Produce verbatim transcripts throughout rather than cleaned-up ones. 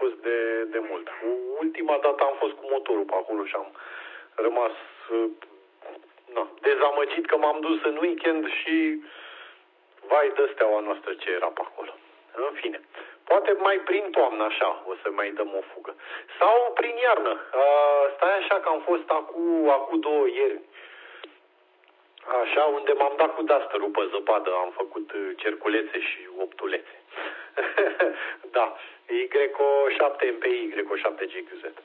fost de, de mult. Ultima dată am fost cu motorul pe acolo și am rămas na, dezamăgit că m-am dus în weekend și vai de steaua noastră ce era pe acolo. În fine, poate mai prin toamnă așa o să mai dăm o fugă. Sau prin iarnă. Stai așa că am fost acum, acum două ieri. Așa, unde m-am dat cu dusterul pe zăpadă, am făcut cerculețe și optulețe. Da, Y șapte M P I, Y șapte G Q Z.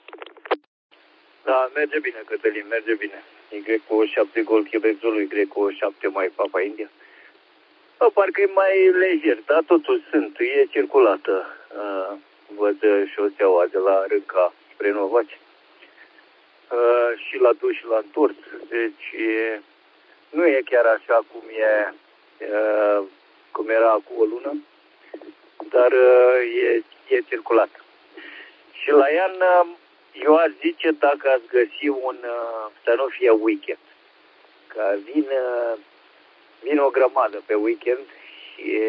Da, merge bine, Cătălin, merge bine. Y șapte Golf Quebec Zulu, Y șapte mai Papa India. Bă, parcă e mai lejer, dar totuși sunt, e circulată. Uh, văd șoseaua de la Rânca spre Novaci. Uh, și la dus și la întors. Deci e, nu e chiar așa cum e, uh, cum era acum o lună, dar uh, e, e circulat. Și la iarnă, eu aș zice dacă ați găsi un, uh, să nu fie weekend, că vin, uh, vin o grămadă pe weekend și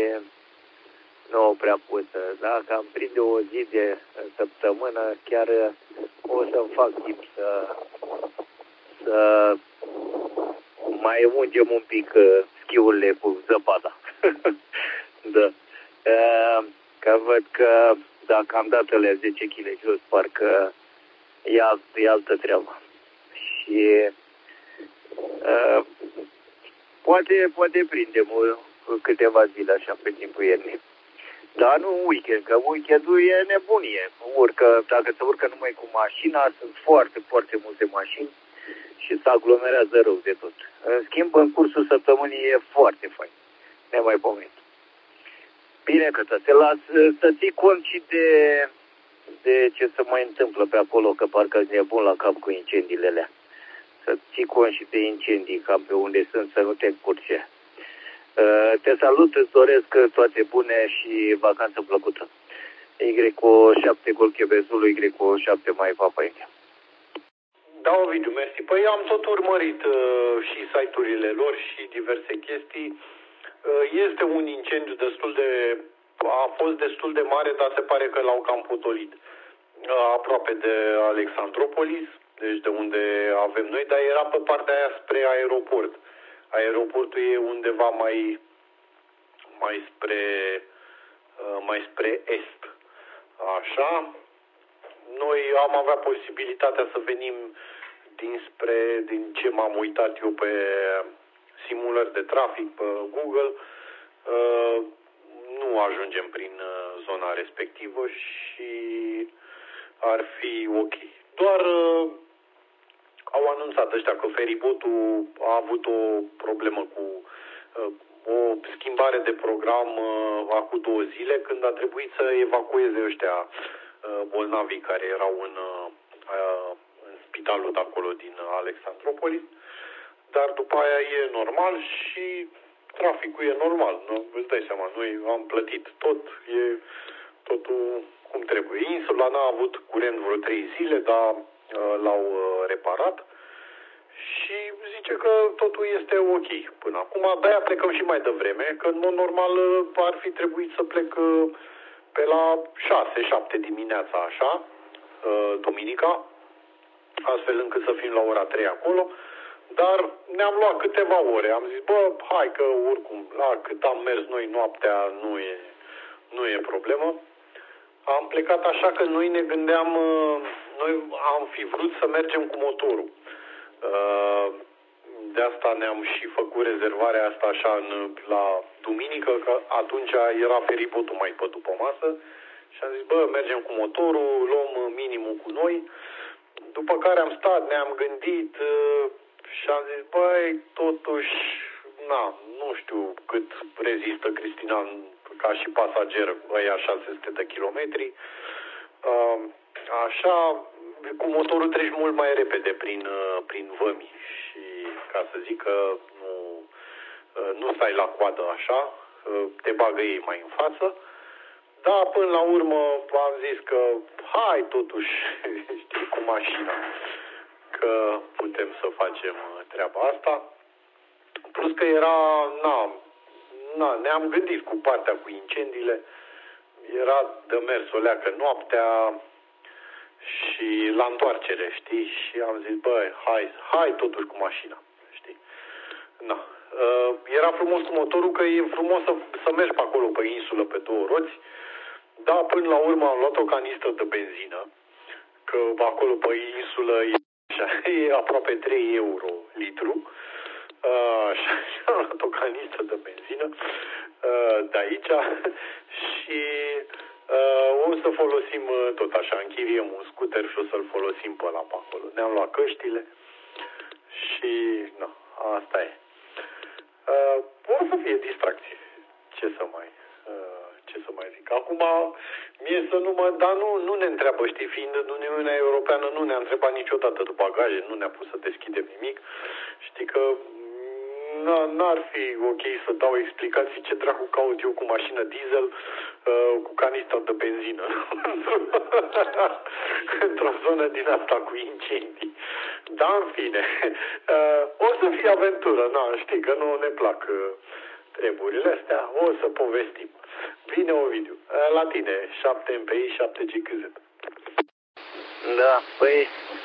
nu prea pot. Dacă am prinde o zi de săptămână, chiar o să-mi fac timp să, să mai ungem un pic schiurile cu zăpada. Da. Că văd că dacă am dat alea zece kilograme jos, parcă e, alt, e altă treabă. Și uh, poate, poate prindem o, câteva zile așa pe timpul iernii. Dar nu weekend, că weekendul e nebunie. Urcă, dacă se urcă numai cu mașina, sunt foarte, foarte multe mașini și se aglomerează rău de tot. În schimb, în cursul săptămânii e foarte fain. Nemaipomenit. Bine că te las să ții cont și de, de ce se mai întâmplă pe acolo, că parcă e nebun la cap cu incendiile alea. Să ții cont și de incendii cam pe unde sunt, să nu te încurce. Te salut, îți doresc toate bune și vacanță plăcută. Y șapte Golf Quebec Zulu, Y șapte mai Papa India. Da, Ovidiu, mersi. Păi am tot urmărit uh, și site-urile lor și diverse chestii. Uh, este un incendiu destul de... a fost destul de mare, dar se pare că l-au cam potolit. Uh, aproape de Alexandropolis, deci de unde avem noi, dar era pe partea aia spre aeroport. Aeroportul e undeva mai, mai spre, mai spre est. Așa. Noi am avea posibilitatea să venim dinspre, din ce m-am uitat eu pe simulări de trafic pe Google. Nu ajungem prin zona respectivă și ar fi ok. Doar au anunțat ăștia că feribotul a avut o problemă cu uh, o schimbare de program uh, acum două zile, când a trebuit să evacueze ăștia uh, bolnavii care erau în, uh, în spitalul de acolo din Alexandropolis, dar după aia e normal și traficul e normal. Nu? Îți dai seama, noi am plătit tot, e totul cum trebuie. Insula n-a avut curent vreo trei zile, dar l-au reparat și zice că totul este ok până acum. De-aia plecăm și mai devreme, că în mod normal ar fi trebuit să plec pe la șase șapte dimineața așa, duminica, astfel încât să fim la ora trei acolo, dar ne-am luat câteva ore. Am zis, bă, hai că oricum, la cât am mers noi noaptea nu e, nu e problemă. Am plecat așa că noi ne gândeam, noi am fi vrut să mergem cu motorul. De asta ne-am și făcut rezervarea asta așa în, la duminică, că atunci era feribotul mai pe după masă. Și am zis, bă, mergem cu motorul, luăm minimul cu noi. După care am stat, ne-am gândit și am zis, băi, totuși, na, nu știu cât rezistă Cristina ca și pasager, ăia șase sute de kilometri. Așa, cu motorul treci mult mai repede prin, prin vămi și, ca să zic că nu, nu stai la coadă așa, te bagă ei mai în față. Da, până la urmă am zis că hai totuși, știi, cu mașina, că putem să facem treaba asta. Plus că era, na, na, ne-am gândit cu partea cu incendiile, era de mers o leacă noaptea și la întoarcere, știi? Și am zis, băi, hai, hai totuși cu mașina, știi? Na. Uh, era frumos cu motorul, că e frumos să, să mergi pe acolo, pe insulă, pe două roți. Da, până la urmă am luat o canistră de benzină, că acolo pe insulă e, așa, e aproape trei euro litru. Uh, și am luat o canistră de benzină uh, de aici și uh, o să folosim uh, tot așa, închiriem un scooter și o să-l folosim pe ăla pe acolo. Ne-am luat căștile și na, asta e. Uh, o să fie distracție. Ce să mai... Uh, ce să mai zic. Acum, mie să nu mă... Dar nu, nu ne întreabă, știi, fiind în Uniunea Europeană, nu ne-a întrebat niciodată de bagaje, nu ne-a pus să deschidem nimic. Știi că n-ar fi ok să dau explicații ce dracu caut eu cu mașină diesel uh, cu canistra de benzină într-o zonă din asta cu incendii. Dar, în fine, uh, o să fie aventură. Na, știi că nu ne plac uh, treburile astea. O să povestim. Bine, Ovidiu. Uh, la tine, șapte M P I, șapte G K Z. Da, păi...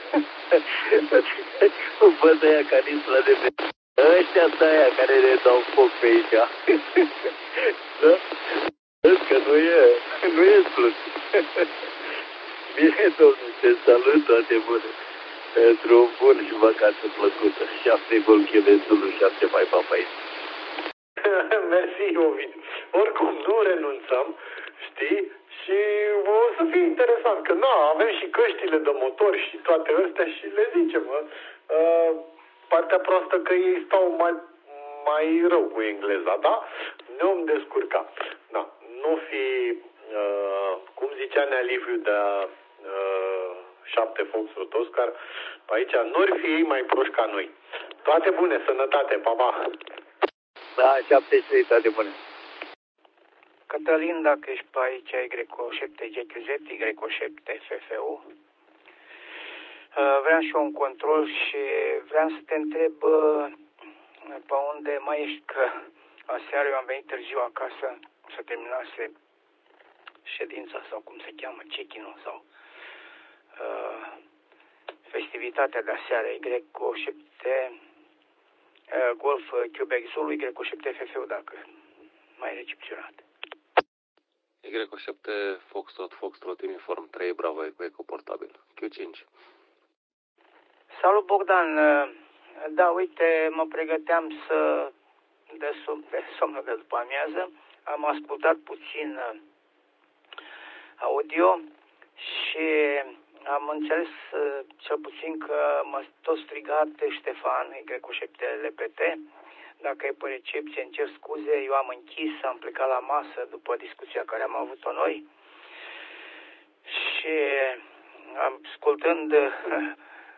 Văd aia canistra de benzină. Ăștia sunt aia care ne dau foc pe aici. Da? Vezi că nu e, nu e plus. Bine, domnule, te salut, toate bune. Drum bun și vacanță plăcută. Șapte golcheve Zulu, șapte mai papai. Mersi, Ovidiu. Oricum, nu renunțăm, știi? Și o să fie interesant, că na, avem și căștile de motor și toate astea și le zicem, uh, partea proastă că ei stau mai, mai rău cu engleza, da? Ne-om descurca. Da, nu fi, uh, cum zicea Nea Liviu de uh, șapte Foxtrot Oscar, aici nu-ar fi ei mai proști ca noi. Toate bune, sănătate, pa, pa! Da, șapte și toate bune. Cătălin, dacă ești pe aici, Y șapte G Q Z, Y șapte F F U. Vreau și eu un control și vreau să te întreb pe unde mai ești, că aseară eu am venit târziu acasă să terminase ședința sau cum se cheamă, check-in-ul sau uh, festivitatea de aseară, Y șapte uh, Golf Quebec Zulu, Y șapte F F U, dacă mai e recepționat. Y șapte Foxtrot, Foxtrot Uniform trei Bravo cu eco portabil, Q cinci. Salut, Bogdan. Da, uite, mă pregăteam să de, som- de somnul de după amiază. Am ascultat puțin audio și am înțeles cel puțin că m-a tot strigat Ștefan, Y șapte L P T. Dacă e pe recepție, îmi cer scuze, eu am închis, am plecat la masă după discuția care am avut-o noi și ascultând uh,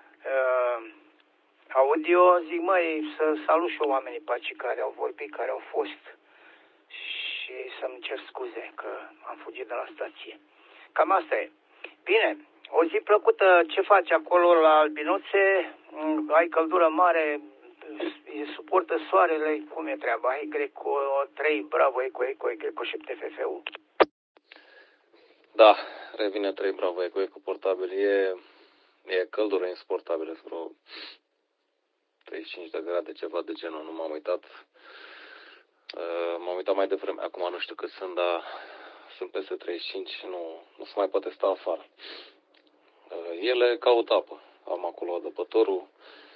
audio, zic, măi, să salut și eu oamenii pe aici care au vorbit, care au fost și să-mi cer scuze că am fugit de la stație. Cam asta e. Bine, o zi plăcută, ce faci acolo la Albinuțe? Ai căldură mare, suportă soarele, cum e treaba? Y trei, Bravo, Eco, Eco, Y șapte F F U. Da, revine trei Bravo Eco, Eco portabil. E, e căldură insuportabilă, vreo treizeci și cinci de grade, ceva de genul, nu m-am uitat. Uh, m-am uitat mai devreme, acum nu știu cât sunt, dar sunt peste treizeci și cinci și nu, nu se mai poate sta afară. Uh, ele caută apă. Am acolo adăpătorul.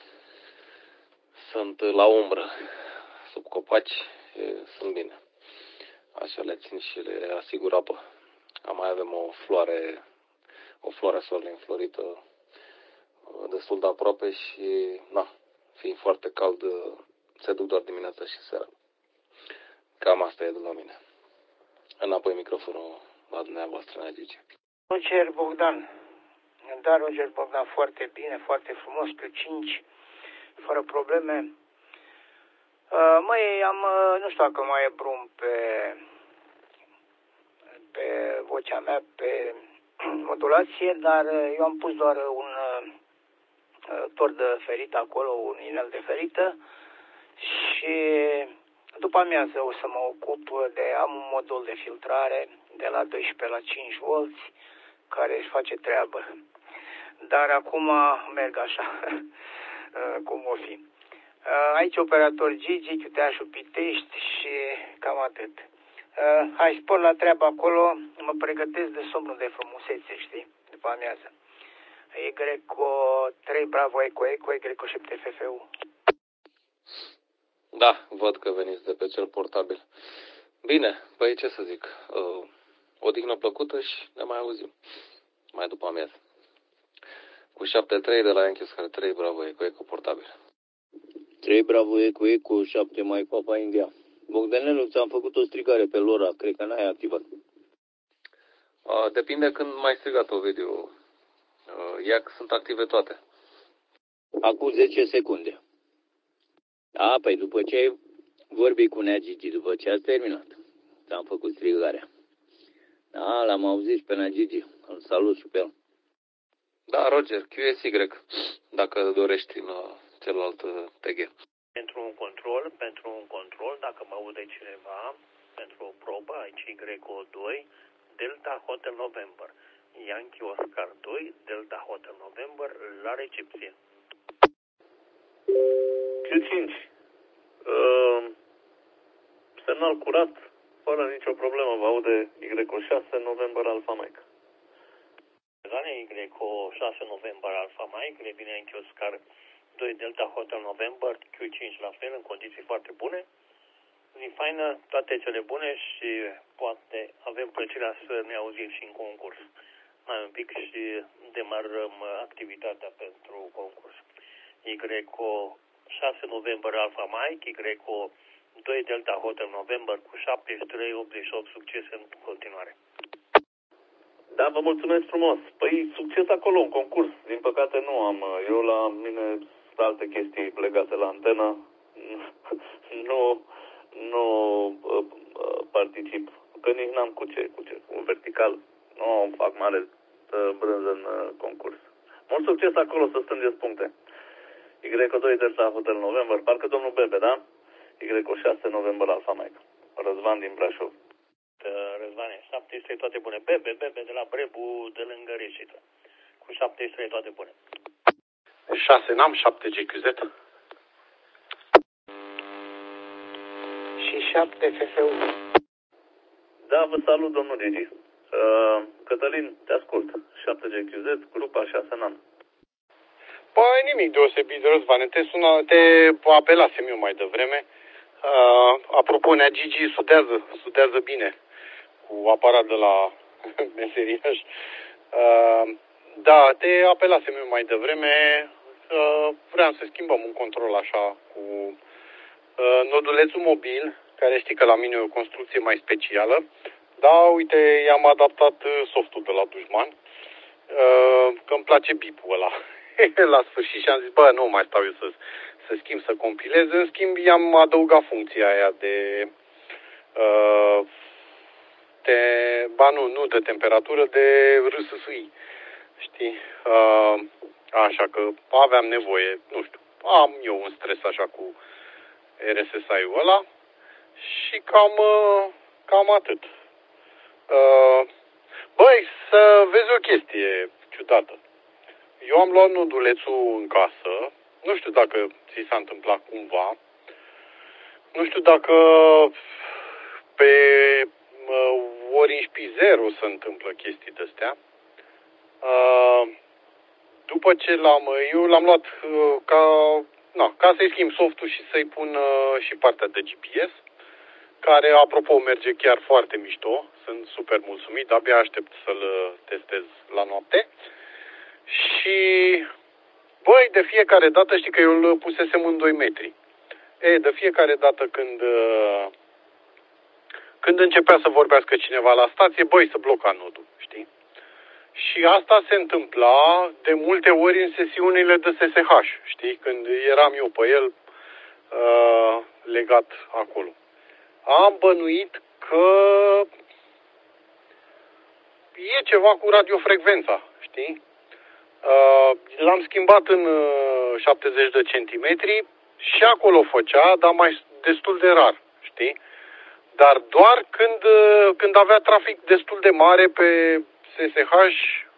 Sunt la umbră, sub copaci, e, sunt bine. Așa le țin și le asigur apă. Mai avem o floare, o floare soarele înflorită destul de aproape și, na, fiind foarte cald, se duc doar dimineața și seara. Cam asta e de la mine. Înapoi microfonul la dumneavoastră, ne zice. Roger Bogdan. Da, Roger Bogdan, foarte bine, foarte frumos, Q cinci, fără probleme. Uh, mai am, nu știu dacă mai e brum pe, pe vocea mea, pe modulație, dar eu am pus doar un uh, tor de ferit acolo, un inel de ferită și După amiază o să mă ocup de, am un modul de filtrare de la doisprezece la cinci volți care își face treabă. Dar acum merg așa, cum o fi. Aici operator Gigi, Chiuteașul Pitești și cam atât. Hai, spor la treabă acolo, mă pregătesc de somnul de frumusețe, știi, după amiază. Y trei Bravo Eco Eco, Y șapte F F U. Da, văd că veniți de pe cel portabil. Bine, păi ce să zic, uh, odihnă plăcută și ne mai auzim mai după amiază. Cu șapte trei de la Yankees, care trei Bravo Eco Eco portabil. trei Bravo Eco Eco, șapte Mike Papa India. Bogdanelu, ți-am făcut o strigare pe Lora, cred că n-ai activat. Uh, depinde când mai strigat, Ovidiu. Uh, ia că sunt active toate. Acum zece secunde. A, păi după ce ai vorbit cu Nea Gigi, după ce ați terminat, ți-am făcut strigarea. Da, l-am auzit și pe Nea Gigi, îl salut și pe el. Da, Roger, Q S Y, dacă dorești în uh, celălalt uh, T G. Pentru un control, pentru un control, dacă mă aude cineva, pentru o probă, aici Y doi, Delta Hotel November. Yankee Oscar doi, Delta Hotel November, la recepție. Q cinci. Uh, semnal curat, fără nicio problemă, vă aude Y șase, November Alpha Mike. Y șase, November Alpha Mike, le vine Yankee Oscar doi, Delta Hotel November, Q cinci la fel, în condiții foarte bune. Zi faină, toate cele bune și poate avem plăcerea să ne auzim și în concurs. Mai un pic și demarăm activitatea pentru concurs. Y șase November Alpha Mike, Y doi Delta Hotel November cu șaptezeci și trei optzeci și opt, succes în continuare. Da, vă mulțumesc frumos. Păi, succes acolo, în concurs. Din păcate nu am. Eu la mine sunt alte chestii legate la antenă. Nu, nu uh, uh, particip. Că nici n-am cu ce, cu ce, cu vertical. Nu fac mare uh, brânză în uh, concurs. Mult succes acolo să strângeți puncte. Y doi Delta Hotel November, parcă domnul Bebe, da? Y șase November Alpha Mike. Răzvan din Brașov. Răzvane, șaptezeci și trei toate bune. Bebe, Bebe de la Brebu, de lângă Reșiță. Cu șaptezeci și trei toate bune. șase n-am, șapte G Q Z. Și șapte F F U. Da, vă salut, domnul Gigi. Uh, Cătălin, te ascult. șapte G Q Z, grupa șase N A N. Păi nimic deosebit, Răzvane, te, suna, te apelasem eu mai devreme. Uh, apropo, Nea Gigi sudează, sudează bine cu aparat de la meseriaș. Uh, da, te apelasem eu mai devreme. Uh, vreau să schimbăm un control așa cu uh, nodulețul mobil, care știi că la mine e o construcție mai specială. Da, uite, i-am adaptat softul de la Dușman, uh, că îmi place bipul ăla. La sfârșit și am zis, bă, nu mai stau eu să, să schimb, să compilez. În schimb, i-am adăugat funcția aia de, uh, de ba nu, nu de temperatură, de R S S I. Știi? Uh, așa că aveam nevoie, nu știu, am eu un stres așa cu R S S I-ul ăla și cam, uh, cam atât. Uh, băi, să vezi o chestie ciudată. Eu am luat nodulețul în casă, nu știu dacă ți s-a întâmplat cumva, nu știu dacă pe uh, Orange Pi zero se întâmplă chestii de-astea. Uh, după ce l-am, eu l-am luat uh, ca, na, ca să-i schimb softul și să-i pun uh, și partea de G P S, care, apropo, merge chiar foarte mișto, sunt super mulțumit, abia aștept să-l testez la noapte. Și, băi, de fiecare dată, știi că eu îl pusesem în doi metri. E, de fiecare dată când, când începea să vorbească cineva la stație, băi, să bloca nodul, știi? Și asta se întâmpla de multe ori în sesiunile de S S H, știi? Când eram eu pe el uh, legat acolo. Am bănuit că e ceva cu radiofrecvența, știi? Uh, l-am schimbat în uh, șaptezeci de centimetri și acolo făcea, dar mai destul de rar, știi? Dar doar când, când avea trafic destul de mare pe S S H,